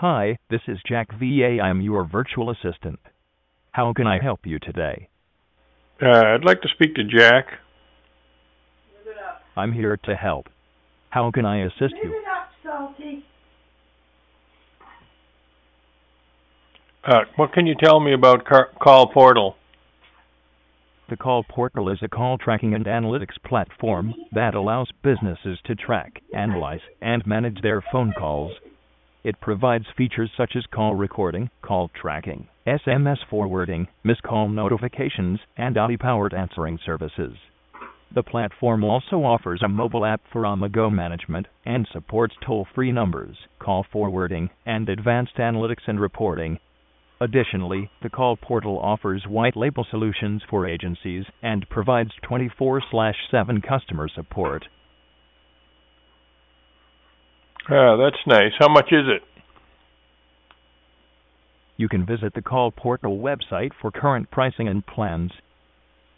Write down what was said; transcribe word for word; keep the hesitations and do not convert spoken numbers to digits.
Hi, this is Jack V A. I'm your virtual assistant. How can I help you today? Uh, I'd like to speak to Jack. I'm here to help. How can I assist Live you? it up, Salty. Uh, what can you tell me about car- Call Portal? The Call Portal is a call tracking and analytics platform that allows businesses to track, analyze, and manage their phone calls. It provides features such as call recording, call tracking, S M S forwarding, missed call notifications, and A I-powered answering services. The platform also offers a mobile app for on-the-go management and supports toll-free numbers, call forwarding, and advanced analytics and reporting. Additionally, the Call Portal offers white label solutions for agencies and provides twenty-four seven customer support. Ah, that's nice. How much is it? You can visit the Call Portal website for current pricing and plans.